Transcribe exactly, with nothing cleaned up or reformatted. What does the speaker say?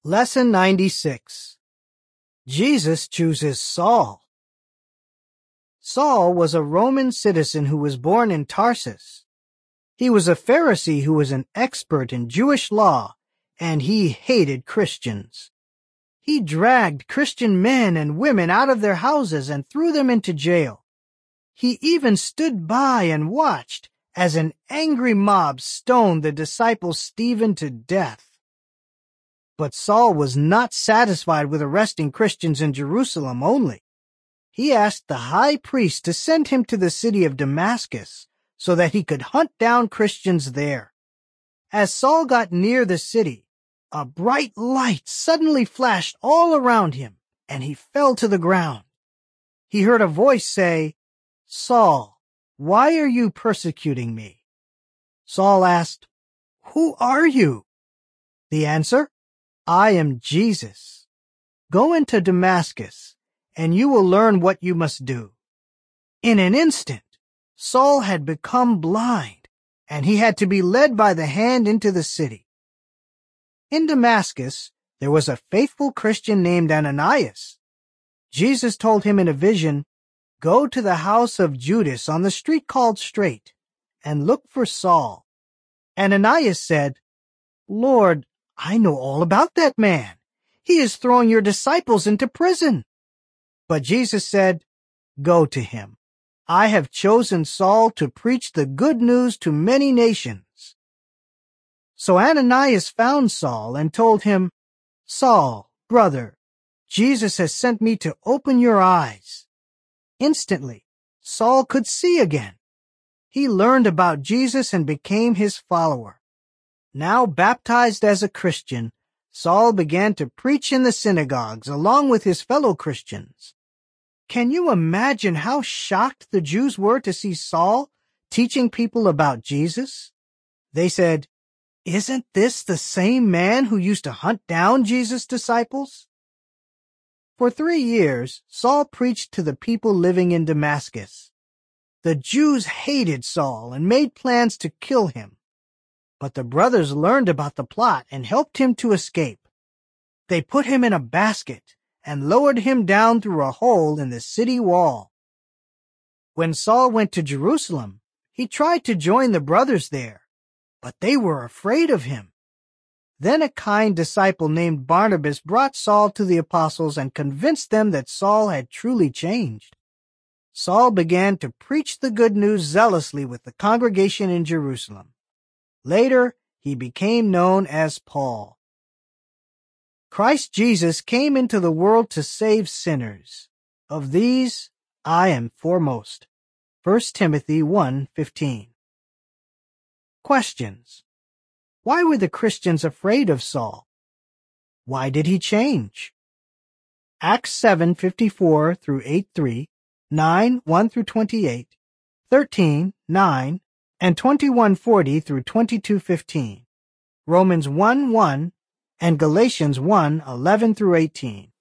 Lesson ninety-six. Jesus chooses Saul. Saul was a Roman citizen who was born in Tarsus. He was a Pharisee who was an expert in Jewish law, and he hated Christians. He dragged Christian men and women out of their houses and threw them into jail. He even stood by and watched as an angry mob stoned the disciple Stephen to death. But Saul was not satisfied with arresting Christians in Jerusalem only. He asked the high priest to send him to the city of Damascus so that he could hunt down Christians there. As Saul got near the city, a bright light suddenly flashed all around him, and he fell to the ground. He heard a voice say, "Saul, why are you persecuting me?" Saul asked, "Who are you?" The answer, "I am Jesus. Go into Damascus, and you will learn what you must do." In an instant, Saul had become blind, and he had to be led by the hand into the city. In Damascus, there was a faithful Christian named Ananias. Jesus told him in a vision, "Go to the house of Judas on the street called Straight, and look for Saul." Ananias said, "Lord, I know all about that man. He is throwing your disciples into prison." But Jesus said, "Go to him. I have chosen Saul to preach the good news to many nations." So Ananias found Saul and told him, "Saul, brother, Jesus has sent me to open your eyes." Instantly, Saul could see again. He learned about Jesus and became his follower. Now baptized as a Christian, Saul began to preach in the synagogues along with his fellow Christians. Can you imagine how shocked the Jews were to see Saul teaching people about Jesus? They said, "Isn't this the same man who used to hunt down Jesus' disciples?" For three years, Saul preached to the people living in Damascus. The Jews hated Saul and made plans to kill him. But the brothers learned about the plot and helped him to escape. They put him in a basket and lowered him down through a hole in the city wall. When Saul went to Jerusalem, he tried to join the brothers there, but they were afraid of him. Then a kind disciple named Barnabas brought Saul to the apostles and convinced them that Saul had truly changed. Saul began to preach the good news zealously with the congregation in Jerusalem. Later, he became known as Paul. Christ Jesus came into the world to save sinners. Of these, I am foremost. First Timothy one fifteen. Questions. Why were the Christians afraid of Saul? Why did he change? Acts seven fifty-four through eight three, nine one through twenty-eight, thirteen nine, and twenty-one forty through twenty-two fifteen, Romans one one, and Galatians one eleven through eighteen.